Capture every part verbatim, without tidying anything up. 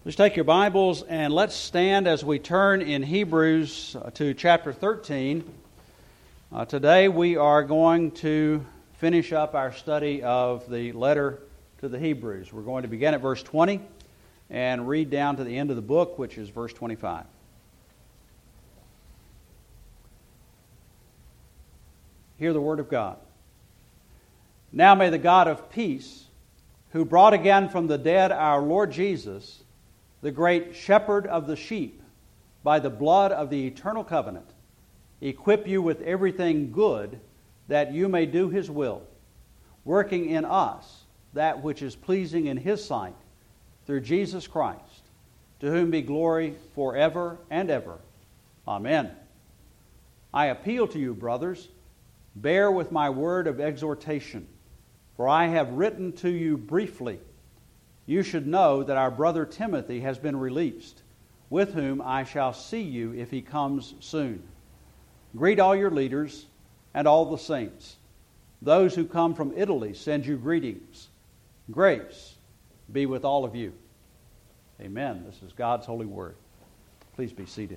Please take your Bibles and let's stand as we turn in Hebrews to chapter thirteen. Uh, today we are going to finish up our study of the letter to the Hebrews. We're going to begin at verse twenty and read down to the end of the book, which is verse twenty-five. Hear the word of God. Now may the God of peace, who brought again from the dead our Lord Jesus, the great shepherd of the sheep, by the blood of the eternal covenant, equip you with everything good, that you may do His will, working in us that which is pleasing in His sight, through Jesus Christ, to whom be glory forever and ever. Amen. I appeal to you, brothers, bear with my word of exhortation, for I have written to you briefly. You should know that our brother Timothy has been released, with whom I shall see you if he comes soon. Greet all your leaders and all the saints. Those who come from Italy send you greetings. Grace be with all of you. Amen. This is God's holy word. Please be seated.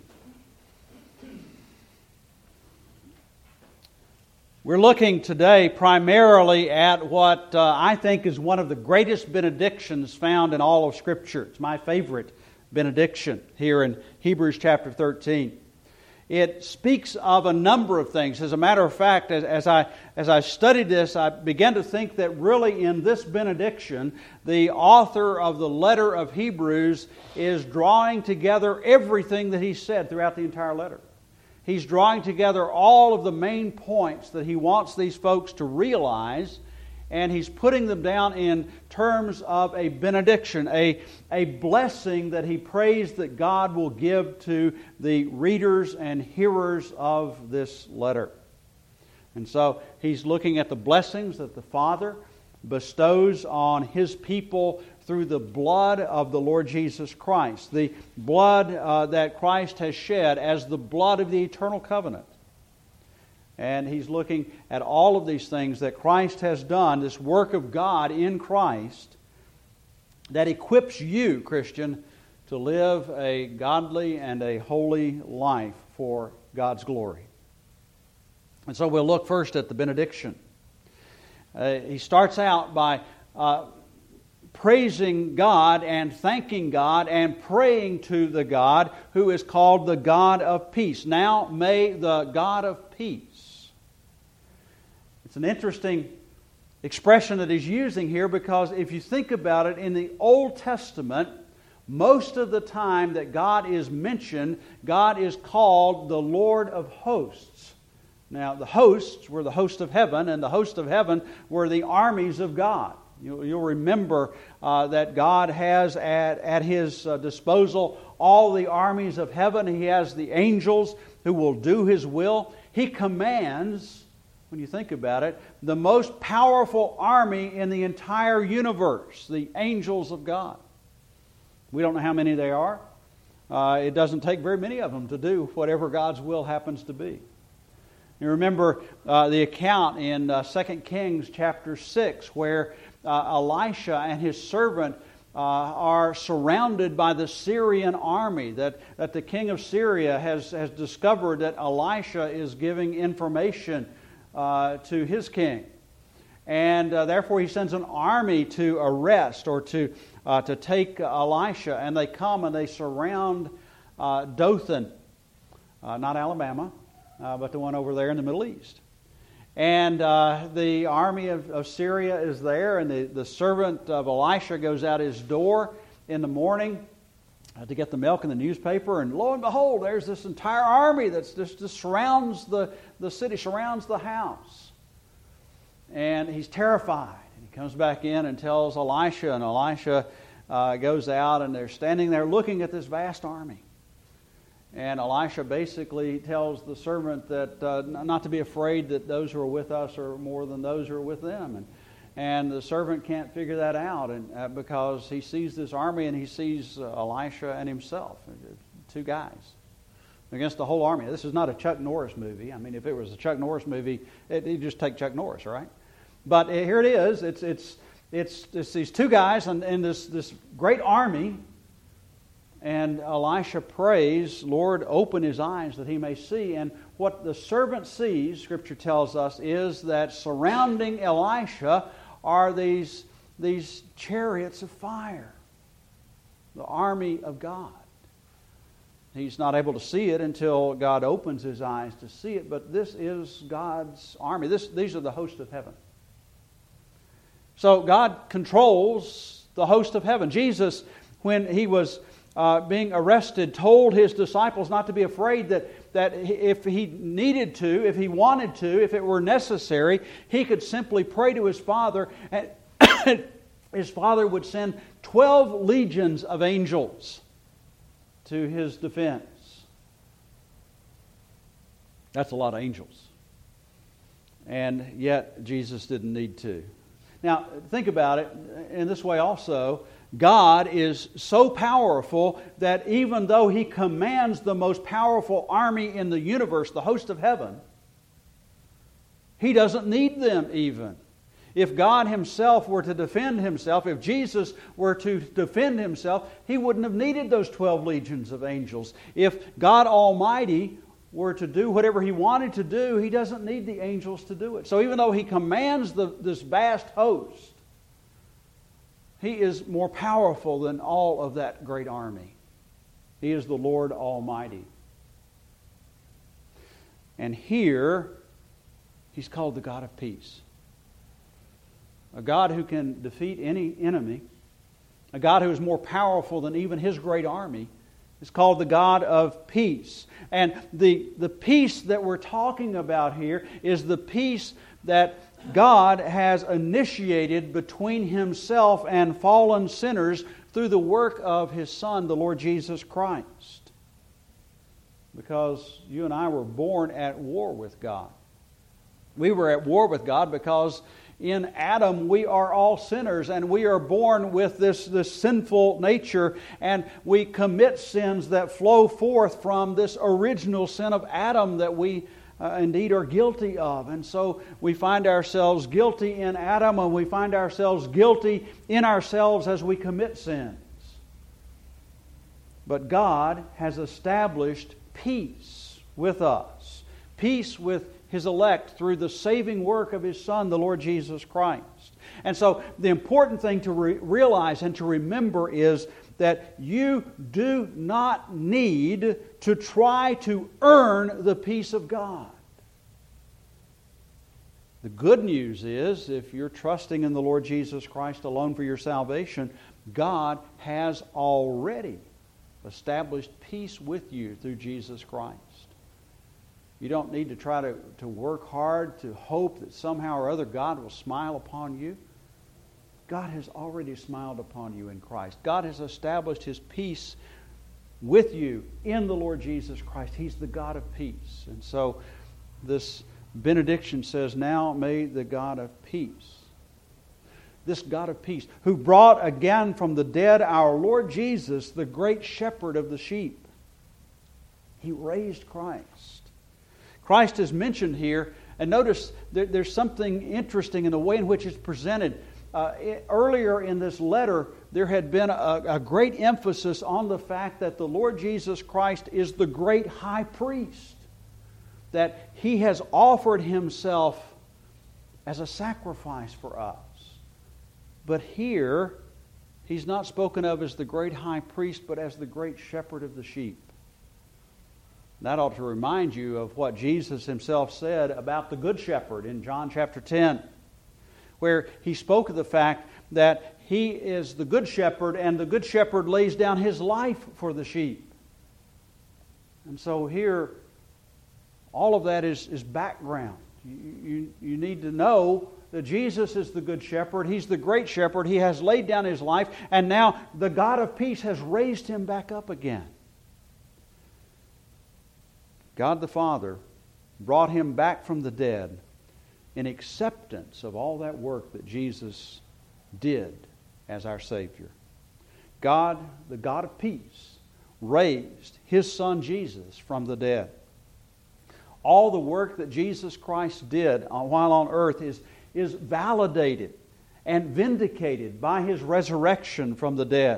We're looking today primarily at what uh, I think is one of the greatest benedictions found in all of Scripture. It's my favorite benediction here in Hebrews chapter thirteen. It speaks of a number of things. As a matter of fact, as, as I as I studied this, I began to think that really in this benediction, the author of the letter of Hebrews is drawing together everything that he said throughout the entire letter. He's drawing together all of the main points that he wants these folks to realize, and he's putting them down in terms of a benediction, a, a blessing that he prays that God will give to the readers and hearers of this letter. And so he's looking at the blessings that the Father bestows on His people through the blood of the Lord Jesus Christ, the blood uh, that Christ has shed as the blood of the eternal covenant. And he's looking at all of these things that Christ has done, this work of God in Christ, that equips you, Christian, to live a godly and a holy life for God's glory. And so we'll look first at the benediction. Uh, he starts out by uh, praising God and thanking God and praying to the God who is called the God of peace. Now may the God of peace. It's an interesting expression that he's using here, because if you think about it, in the Old Testament, most of the time that God is mentioned, God is called the Lord of hosts. Now, the hosts were the host of heaven, and the host of heaven were the armies of God. You'll, you'll remember uh, that God has at, at His uh, disposal all the armies of heaven. He has the angels who will do His will. He commands, when you think about it, the most powerful army in the entire universe, the angels of God. We don't know how many they are. Uh, it doesn't take very many of them to do whatever God's will happens to be. You remember uh, the account in uh, Second Kings chapter six, where uh, Elisha and his servant uh, are surrounded by the Syrian army, that, that the king of Syria has, has discovered that Elisha is giving information uh, to his king. And uh, therefore he sends an army to arrest or to, uh, to take Elisha, and they come and they surround uh, Dothan, uh, not Alabama, Uh, but the one over there in the Middle East. And uh, the army of, of Syria is there, and the, the servant of Elisha goes out his door in the morning uh, to get the milk and the newspaper, and lo and behold, there's this entire army that just, just surrounds the, the city, surrounds the house. And he's terrified. And he comes back in and tells Elisha, and Elisha uh, goes out, and they're standing there looking at this vast army. And Elisha basically tells the servant that uh, not to be afraid that those who are with us are more than those who are with them. And, and the servant can't figure that out and, uh, because he sees this army and he sees uh, Elisha and himself, two guys, against the whole army. This is not a Chuck Norris movie. I mean, if it was a Chuck Norris movie, it, you'd just take Chuck Norris, right? But here it is. It's it's it's, it's these two guys and, and this, this great army And Elisha prays, Lord, open his eyes that he may see. And what the servant sees, Scripture tells us, is that surrounding Elisha are these, these chariots of fire, the army of God. He's not able to see it until God opens his eyes to see it, but this is God's army. This, these are the hosts of heaven. So God controls the host of heaven. Jesus, when he was uh, being arrested, told his disciples not to be afraid, that, that if he needed to, if he wanted to, if it were necessary, he could simply pray to his Father, and his Father would send twelve legions of angels to his defense. That's a lot of angels. And yet Jesus didn't need to. Now, think about it in this way also. God is so powerful that even though He commands the most powerful army in the universe, the host of heaven, He doesn't need them even. If God Himself were to defend Himself, if Jesus were to defend Himself, He wouldn't have needed those twelve legions of angels. If God Almighty were to do whatever He wanted to do, He doesn't need the angels to do it. So even though He commands the, this vast host, He is more powerful than all of that great army. He is the Lord Almighty. And here, He's called the God of peace. A God who can defeat any enemy. A God who is more powerful than even His great army. Is called the God of peace. And the, the peace that we're talking about here is the peace that God has initiated between Himself and fallen sinners through the work of His Son, the Lord Jesus Christ. Because you and I were born at war with God. We were at war with God because in Adam we are all sinners, and we are born with this, this sinful nature, and we commit sins that flow forth from this original sin of Adam that we uh, indeed are guilty of. And so we find ourselves guilty in Adam, and we find ourselves guilty in ourselves as we commit sins. But God has established peace with us, peace with His elect through the saving work of His Son, the Lord Jesus Christ. And so the important thing to re- realize and to remember is that you do not need to try to earn the peace of God. The good news is, if you're trusting in the Lord Jesus Christ alone for your salvation, God has already established peace with you through Jesus Christ. You don't need to try to, to work hard to hope that somehow or other God will smile upon you. God has already smiled upon you in Christ. God has established His peace with you in the Lord Jesus Christ. He's the God of peace. And so this benediction says, now may the God of peace, this God of peace, who brought again from the dead our Lord Jesus, the great shepherd of the sheep. He raised Christ. Christ is mentioned here, and notice there, there's something interesting in the way in which it's presented. Uh, it, earlier in this letter, there had been a, a great emphasis on the fact that the Lord Jesus Christ is the great high priest, that He has offered Himself as a sacrifice for us. But here, He's not spoken of as the great high priest, but as the great shepherd of the sheep. That ought to remind you of what Jesus Himself said about the Good Shepherd in John chapter ten, where He spoke of the fact that He is the Good Shepherd, and the Good Shepherd lays down His life for the sheep. And so here, all of that is, is background. You, you, you need to know that Jesus is the Good Shepherd. He's the great shepherd. He has laid down His life, and now the God of peace has raised Him back up again. God the Father brought Him back from the dead in acceptance of all that work that Jesus did as our Savior. God, the God of peace, raised His Son Jesus from the dead. All the work that Jesus Christ did while on earth is, is validated and vindicated by His resurrection from the dead.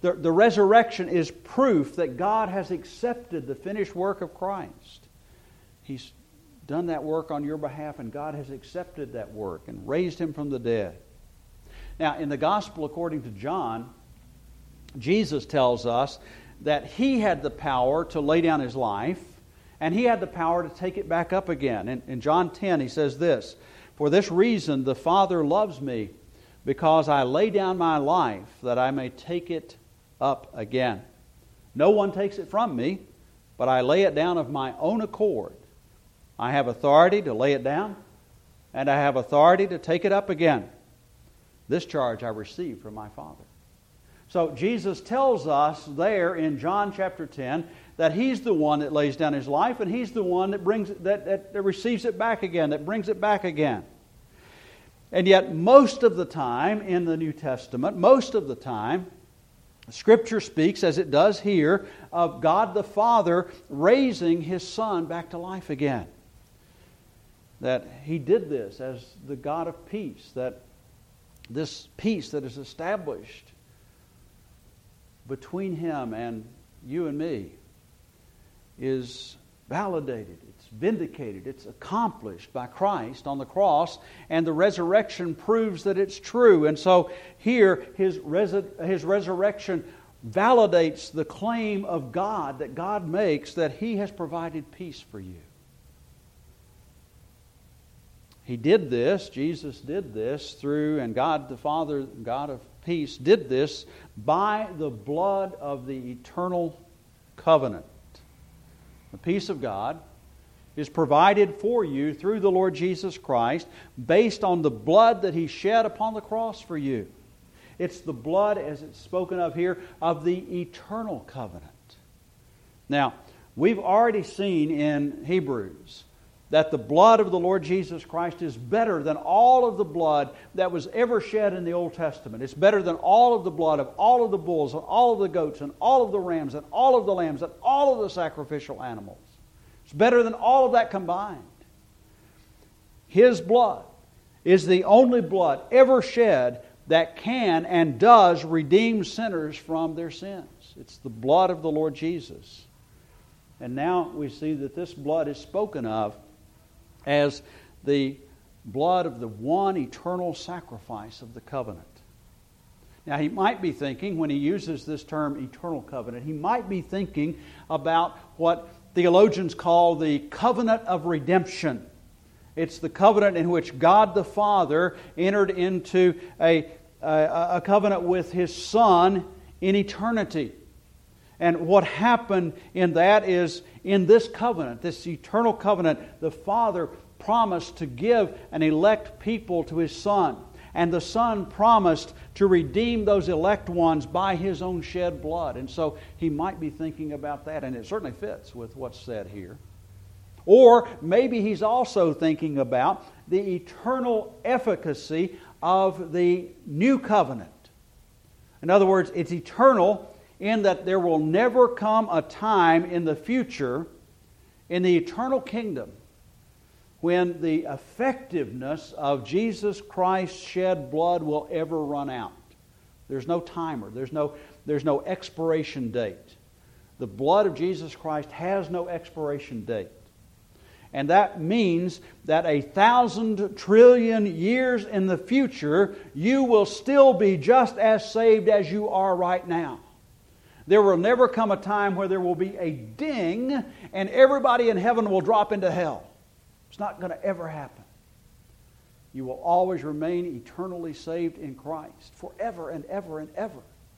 The, the resurrection is proof that God has accepted the finished work of Christ. He's done that work on your behalf, and God has accepted that work and raised Him from the dead. Now, in the Gospel according to John, Jesus tells us that He had the power to lay down His life, and He had the power to take it back up again. In, in John ten, He says this, "For this reason the Father loves me, because I lay down my life that I may take it up again. No one takes it from me, but I lay it down of my own accord. I have authority to lay it down, and I have authority to take it up again. This charge I received from my Father." So Jesus tells us there in John chapter ten that He's the one that lays down His life, and He's the one that brings it, that, that, that receives it back again, that brings it back again. And yet most of the time in the New Testament, most of the time, Scripture speaks, as it does here, of God the Father raising His Son back to life again. That He did this as the God of peace, that this peace that is established between Him and you and me is validated, it's vindicated, it's accomplished by Christ on the cross, and the resurrection proves that it's true. And so here His, res- his resurrection validates the claim of God that God makes that He has provided peace for you. He did this, Jesus did this through, and God the Father, God of peace, did this by the blood of the eternal covenant. The peace of God is provided for you through the Lord Jesus Christ based on the blood that He shed upon the cross for you. It's the blood, as it's spoken of here, of the eternal covenant. Now, we've already seen in Hebrews that the blood of the Lord Jesus Christ is better than all of the blood that was ever shed in the Old Testament. It's better than all of the blood of all of the bulls and all of the goats and all of the rams and all of the lambs and all of the sacrificial animals. It's better than all of that combined. His blood is the only blood ever shed that can and does redeem sinners from their sins. It's the blood of the Lord Jesus. And now we see that this blood is spoken of as the blood of the one eternal sacrifice of the covenant. Now, he might be thinking, when he uses this term eternal covenant, he might be thinking about what theologians call the covenant of redemption. It's the covenant in which God the Father entered into a, a, a covenant with His Son in eternity. And what happened in that is, in this covenant, this eternal covenant, the Father promised to give an elect people to His Son. And the Son promised to redeem those elect ones by His own shed blood. And so he might be thinking about that, and it certainly fits with what's said here. Or maybe he's also thinking about the eternal efficacy of the new covenant. In other words, it's eternal in that there will never come a time in the future, in the eternal kingdom, when the effectiveness of Jesus Christ's shed blood will ever run out. There's no timer. There's no, there's no expiration date. The blood of Jesus Christ has no expiration date. And that means that a thousand trillion years in the future, you will still be just as saved as you are right now. There will never come a time where there will be a ding and everybody in heaven will drop into hell. It's not going to ever happen. You will always remain eternally saved in Christ forever and ever and ever.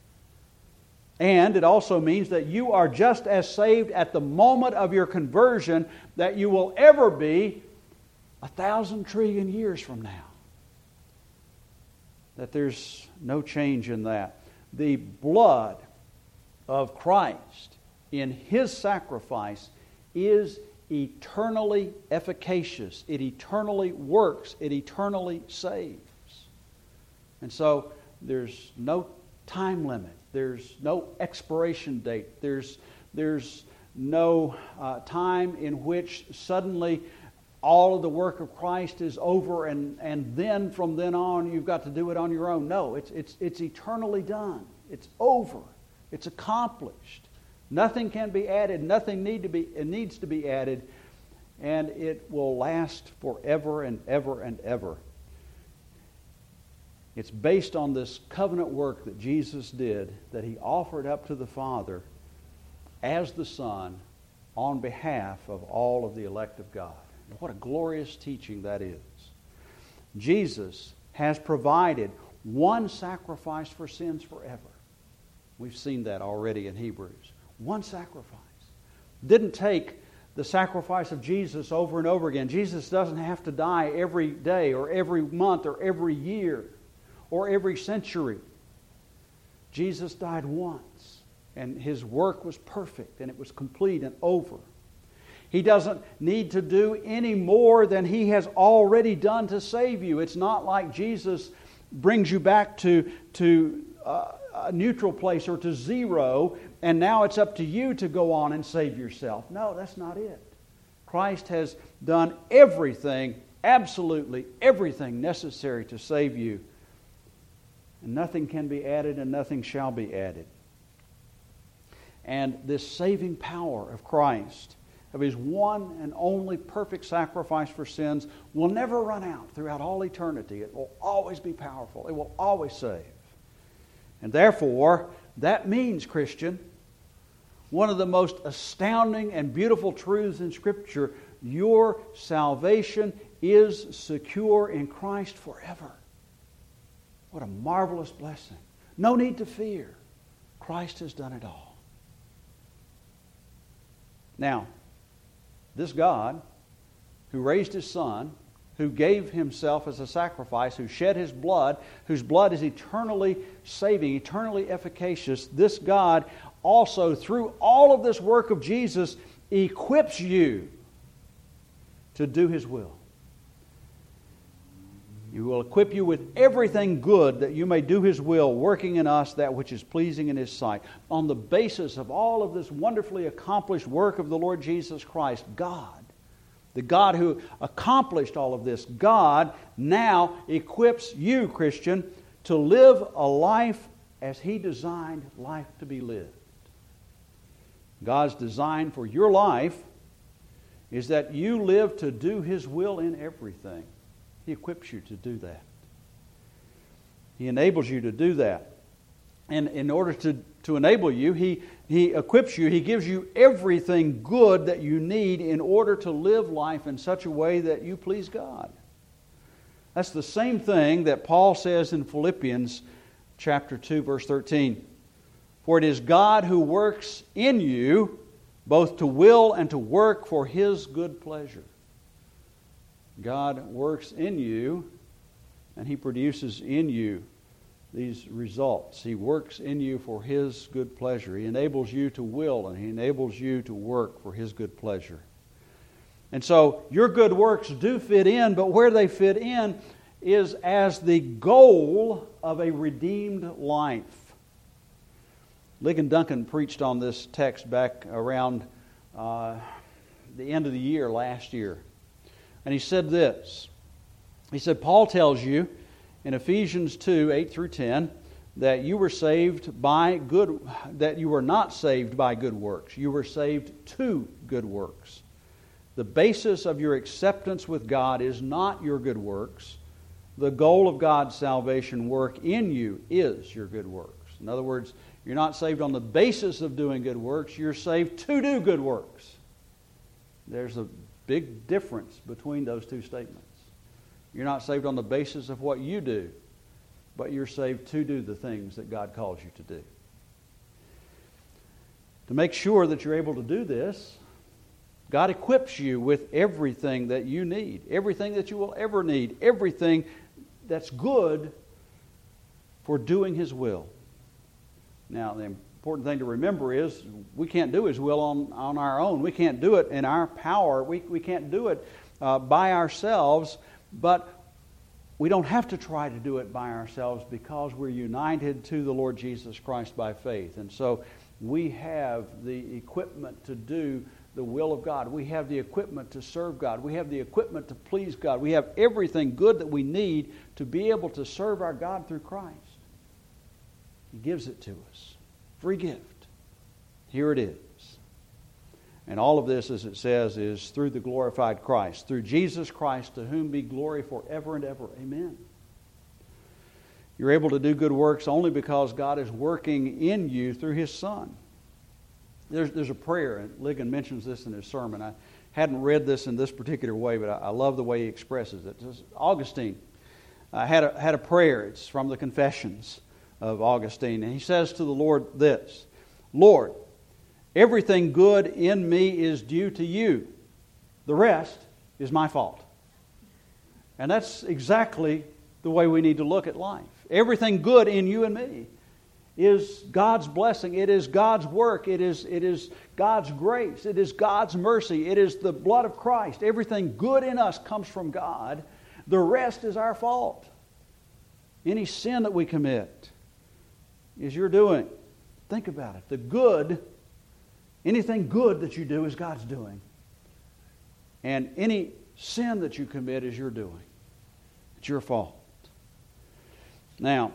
And it also means that you are just as saved at the moment of your conversion that you will ever be a thousand trillion years from now. That there's no change in that. The blood of Christ in His sacrifice is eternally efficacious. It eternally works. It eternally saves. And so there's no time limit. There's no expiration date. There's, there's no uh, time in which suddenly all of the work of Christ is over and, and then from then on you've got to do it on your own. No, it's, it's, it's eternally done. It's over. It's accomplished. Nothing can be added. Nothing need to be, it needs to be added. And it will last forever and ever and ever. It's based on this covenant work that Jesus did, that He offered up to the Father as the Son on behalf of all of the elect of God. What a glorious teaching that is. Jesus has provided one sacrifice for sins forever. We've seen that already in Hebrews. One sacrifice. Didn't take the sacrifice of Jesus over and over again. Jesus doesn't have to die every day or every month or every year or every century. Jesus died once, and His work was perfect, and it was complete and over. He doesn't need to do any more than He has already done to save you. It's not like Jesus brings you back to, to uh, a neutral place or to zero, and now it's up to you to go on and save yourself. No, that's not it. Christ has done everything, absolutely everything necessary to save you. And nothing can be added and nothing shall be added. And this saving power of Christ, of His one and only perfect sacrifice for sins, will never run out throughout all eternity. It will always be powerful. It will always save. And therefore, that means, Christian, one of the most astounding and beautiful truths in Scripture, your salvation is secure in Christ forever. What a marvelous blessing. No need to fear. Christ has done it all. Now, this God, who raised His Son, who gave Himself as a sacrifice, who shed His blood, whose blood is eternally saving, eternally efficacious, this God also, through all of this work of Jesus, equips you to do His will. He will equip you with everything good that you may do His will, working in us that which is pleasing in His sight. On the basis of all of this wonderfully accomplished work of the Lord Jesus Christ, God, the God who accomplished all of this, God now equips you, Christian, to live a life as He designed life to be lived. God's design for your life is that you live to do His will in everything. He equips you to do that. He enables you to do that. And in order to, to enable you, he, he equips you, He gives you everything good that you need in order to live life in such a way that you please God. That's the same thing that Paul says in Philippians chapter two, verse thirteen. For it is God who works in you both to will and to work for His good pleasure. God works in you, and He produces in you these results. He works in you for His good pleasure. He enables you to will, and He enables you to work for His good pleasure. And so your good works do fit in, but where they fit in is as the goal of a redeemed life. Ligon Duncan preached on this text back around uh, the end of the year, last year. And he said this. He said, Paul tells you in Ephesians two, eight through ten, that you were saved by good, that you were not saved by good works. You were saved to good works. The basis of your acceptance with God is not your good works. The goal of God's salvation work in you is your good works. In other words, you're not saved on the basis of doing good works. You're saved to do good works. There's a big difference between those two statements. You're not saved on the basis of what you do, but you're saved to do the things that God calls you to do. To make sure that you're able to do this, God equips you with everything that you need, everything that you will ever need, everything that's good for doing His will. Now, the important thing to remember is we can't do His will on, on our own. We can't do it in our power. We, we can't do it uh, by ourselves, but we don't have to try to do it by ourselves because we're united to the Lord Jesus Christ by faith. And so we have the equipment to do the will of God. We have the equipment to serve God. We have the equipment to please God. We have everything good that we need to be able to serve our God through Christ. He gives it to us Free gift. Here it is. And all of this, as it says, is through the glorified Christ, through Jesus Christ, to whom be glory forever and ever. Amen. You're able to do good works only because God is working in you through His Son. There's, there's a prayer, and Ligon mentions this in his sermon. I hadn't read this in this particular way, but I, I love the way he expresses it. Just, Augustine uh, had, a, had a prayer. It's from the Confessions of Augustine. And he says to the Lord this, Lord, everything good in me is due to you. The rest is my fault. And that's exactly the way we need to look at life. Everything good in you and me is God's blessing. It is God's work. It is, it is God's grace. It is God's mercy. It is the blood of Christ. Everything good in us comes from God. The rest is our fault. Any sin that we commit is your doing. Think about it. The good, anything good that you do is God's doing. And any sin that you commit is your doing. It's your fault. Now,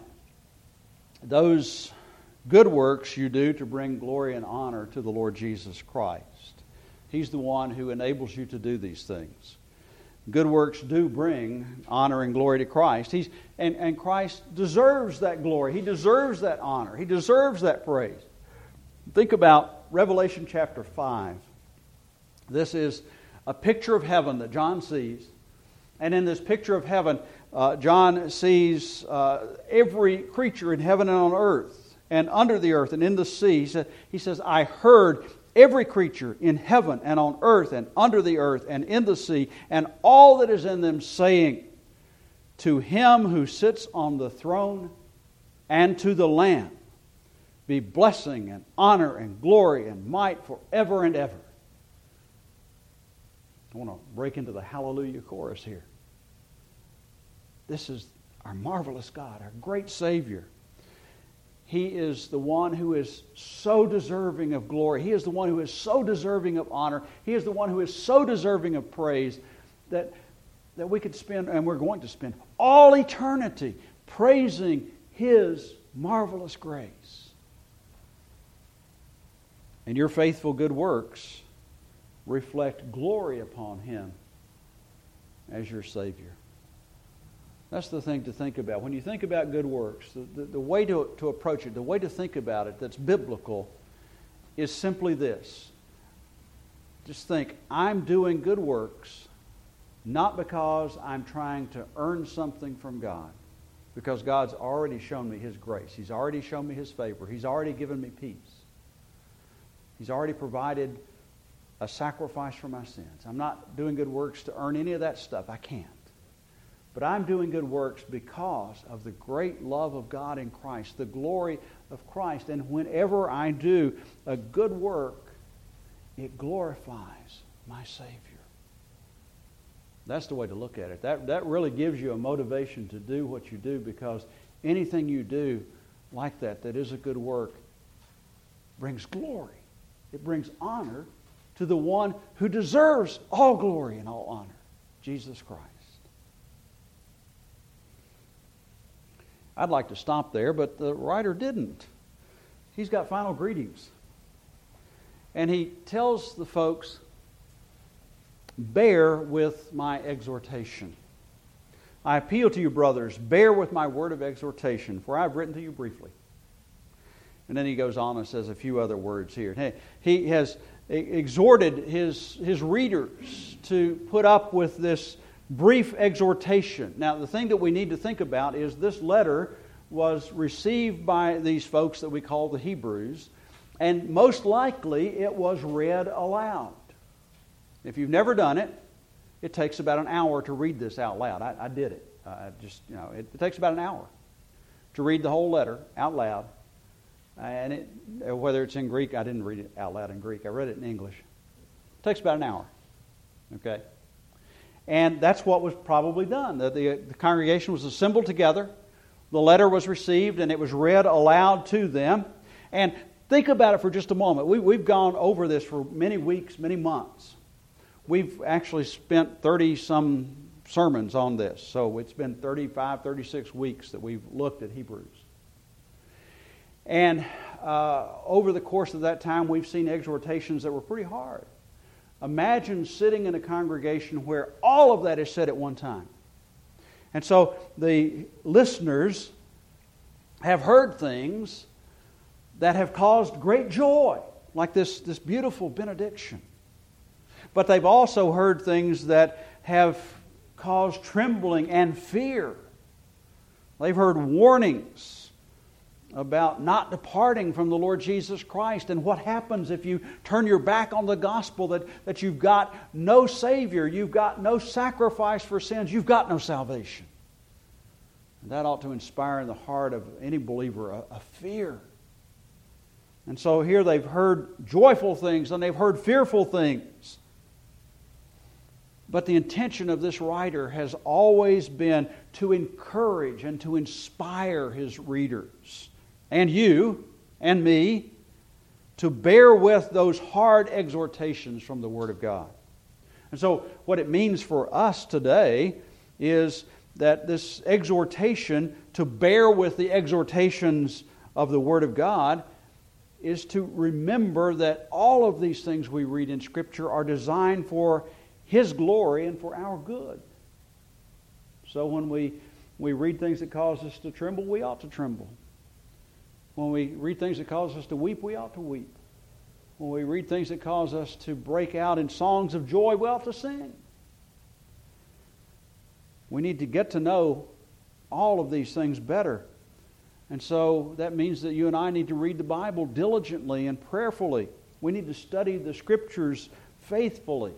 those good works you do to bring glory and honor to the Lord Jesus Christ. He's the one who enables you to do these things. Good works do bring honor and glory to Christ. He's, and, and Christ deserves that glory. He deserves that honor. He deserves that praise. Think about Revelation chapter five. This is a picture of heaven that John sees. And in this picture of heaven, uh, John sees uh, every creature in heaven and on earth and under the earth and in the sea. He, said, he says, I heard every creature in heaven and on earth and under the earth and in the sea and all that is in them saying, to Him who sits on the throne and to the Lamb be blessing and honor and glory and might forever and ever. I want to break into the hallelujah chorus here. This is our marvelous God, our great Savior. He is the one who is so deserving of glory. He is the one who is so deserving of honor. He is the one who is so deserving of praise that, that we could spend, and we're going to spend, all eternity praising His marvelous grace. And your faithful good works reflect glory upon Him as your Savior. That's the thing to think about. When you think about good works, the, the, the way to, to approach it, the way to think about it that's biblical is simply this. Just think, I'm doing good works not because I'm trying to earn something from God, because God's already shown me His grace. He's already shown me His favor. He's already given me peace. He's already provided a sacrifice for my sins. I'm not doing good works to earn any of that stuff. I can't. But I'm doing good works because of the great love of God in Christ, the glory of Christ. And whenever I do a good work, it glorifies my Savior. That's the way to look at it. That, that really gives you a motivation to do what you do, because anything you do like that, that is a good work, brings glory. It brings honor to the one who deserves all glory and all honor, Jesus Christ. I'd like to stop there, but the writer didn't. He's got final greetings. And he tells the folks, bear with my exhortation. I appeal to you, brothers, bear with my word of exhortation, for I have written to you briefly. And then he goes on and says a few other words here. Hey, he has exhorted his, his readers to put up with this brief exhortation. Now, the thing that we need to think about is this letter was received by these folks that we call the Hebrews, and most likely it was read aloud. If you've never done it, it takes about an hour to read this out loud. I, I did it. I just, you know, it, it takes about an hour to read the whole letter out loud. And it, whether it's in Greek, I didn't read it out loud in Greek. I read it in English. It takes about an hour. Okay? And that's what was probably done. The, the, the congregation was assembled together. The letter was received and it was read aloud to them. And think about it for just a moment. We, we've gone over this for many weeks, many months. We've actually spent thirty-some sermons on this. So it's been thirty-five, thirty-six weeks that we've looked at Hebrews. And uh, over the course of that time, we've seen exhortations that were pretty hard. Imagine sitting in a congregation where all of that is said at one time. And so the listeners have heard things that have caused great joy, like this, this beautiful benediction. But they've also heard things that have caused trembling and fear. They've heard warnings about not departing from the Lord Jesus Christ and what happens if you turn your back on the gospel, that, that you've got no Savior, you've got no sacrifice for sins, you've got no salvation. And that ought to inspire in the heart of any believer a, a fear. And so here they've heard joyful things and they've heard fearful things. But the intention of this writer has always been to encourage and to inspire his readers, and you and me, to bear with those hard exhortations from the Word of God. And so what it means for us today is that this exhortation to bear with the exhortations of the Word of God is to remember that all of these things we read in Scripture are designed for His glory and for our good. So when we, we read things that cause us to tremble, we ought to tremble. When we read things that cause us to weep, we ought to weep. When we read things that cause us to break out in songs of joy, we ought to sing. We need to get to know all of these things better. And so that means that you and I need to read the Bible diligently and prayerfully. We need to study the Scriptures faithfully.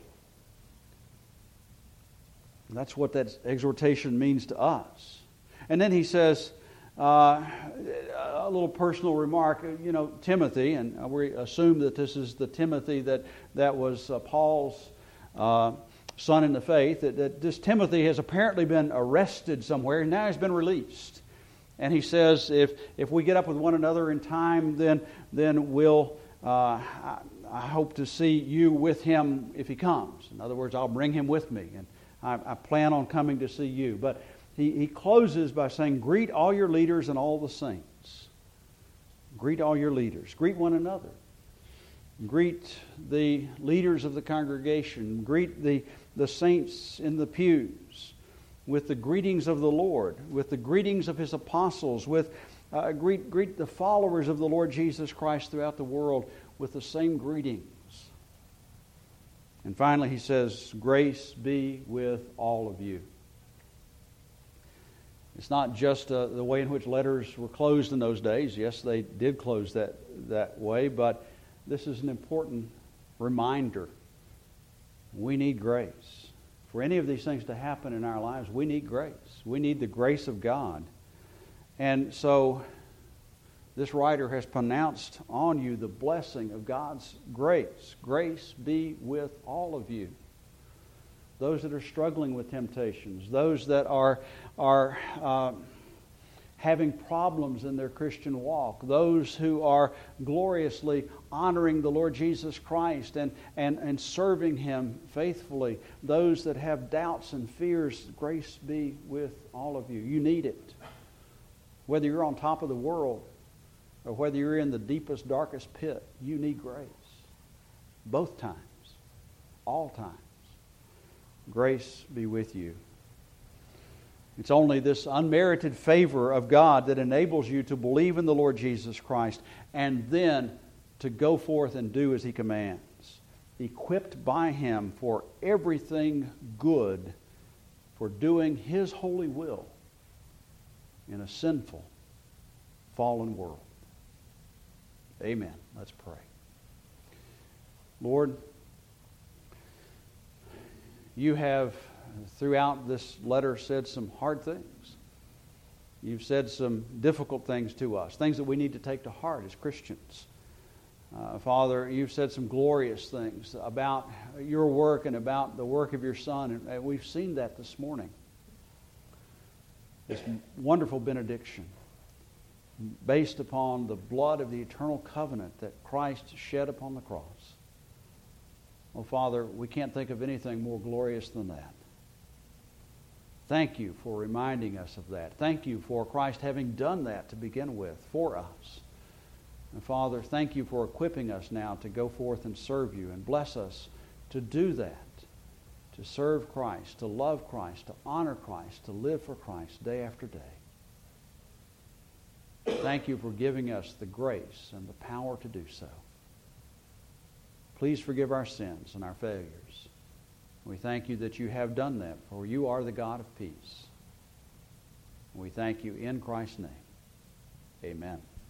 And that's what that exhortation means to us. And then he says, uh, a little personal remark, you know, Timothy, and we assume that this is the Timothy that, that was uh, Paul's uh, son in the faith, that, that this Timothy has apparently been arrested somewhere, and now he's been released. And he says, if if we get up with one another in time, then, then we'll, uh, I, I hope to see you with him if he comes. In other words, I'll bring him with me, and I, I plan on coming to see you. But he, he closes by saying, greet all your leaders and all the saints. Greet all your leaders. Greet one another. Greet the leaders of the congregation. Greet the, the saints in the pews with the greetings of the Lord, with the greetings of His apostles, with uh, greet, greet the followers of the Lord Jesus Christ throughout the world with the same greetings. And finally he says, grace be with all of you. It's not just uh, the way in which letters were closed in those days. Yes, they did close that, that way, but this is an important reminder. We need grace. For any of these things to happen in our lives, we need grace. We need the grace of God. And so this writer has pronounced on you the blessing of God's grace. Grace be with all of you. Those that are struggling with temptations, those that are, are uh, having problems in their Christian walk, those who are gloriously honoring the Lord Jesus Christ and, and, and serving Him faithfully, those that have doubts and fears, grace be with all of you. You need it. Whether you're on top of the world or whether you're in the deepest, darkest pit, you need grace. Both times. All times. Grace be with you. It's only this unmerited favor of God that enables you to believe in the Lord Jesus Christ and then to go forth and do as He commands, equipped by Him for everything good, for doing His holy will in a sinful, fallen world. Amen. Let's pray. Lord, You have throughout this letter said some hard things. You've said some difficult things to us, things that we need to take to heart as Christians. Uh, Father, You've said some glorious things about Your work and about the work of Your Son, and we've seen that this morning. This wonderful benediction based upon the blood of the eternal covenant that Christ shed upon the cross. Oh, Father, we can't think of anything more glorious than that. Thank You for reminding us of that. Thank You for Christ having done that to begin with for us. And Father, thank you for equipping us now to go forth and serve you, and bless us to do that, to serve Christ, to love Christ, to honor Christ, to live for Christ day after day. Thank you for giving us the grace and the power to do so. Please forgive our sins and our failures. We thank you that you have done that, for you are the God of peace. We thank you in Christ's name. Amen.